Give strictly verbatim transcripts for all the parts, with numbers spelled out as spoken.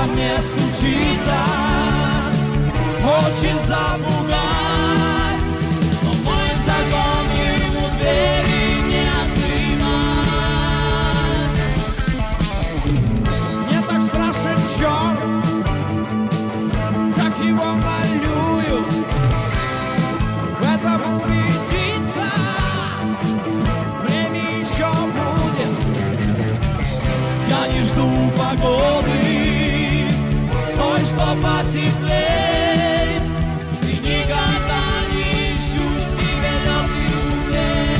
ко мне случится очень запугать, но мой закон ему двери не открывать. Мне так страшен черт, как его малюют, в этом убедиться время еще будет. Я не жду погоды, той, что потеплеет, и никогда не ищу себе легких путей.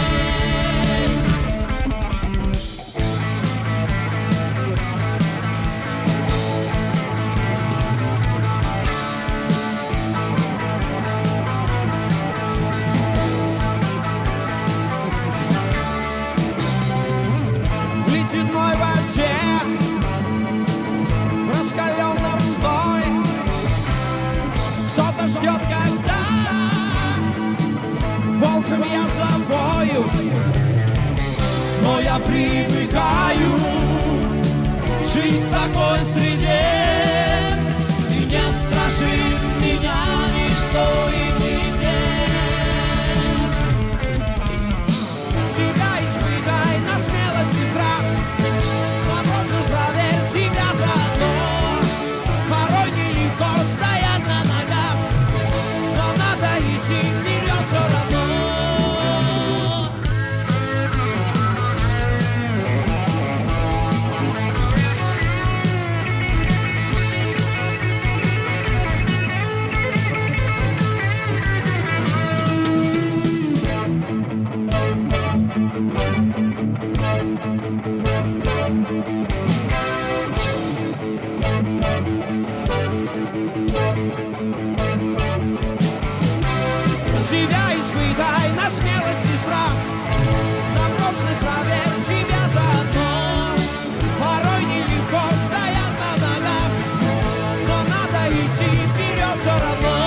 В ледяной воде, в раскаленном зное, кто-то ждет, когда волком я завою, но я привыкаю жить в такой среде, и не страшит меня ничто и нигде. Себя испытай на смелость и страх, вопросы проверь себя заодно. Порой нелегко стоять на ногах, но надо идти вперед все равно. Себя испытай на смелость и страх, на прочность проверь себя заодно. Порой нелегко стоять на ногах, но надо идти вперед все равно.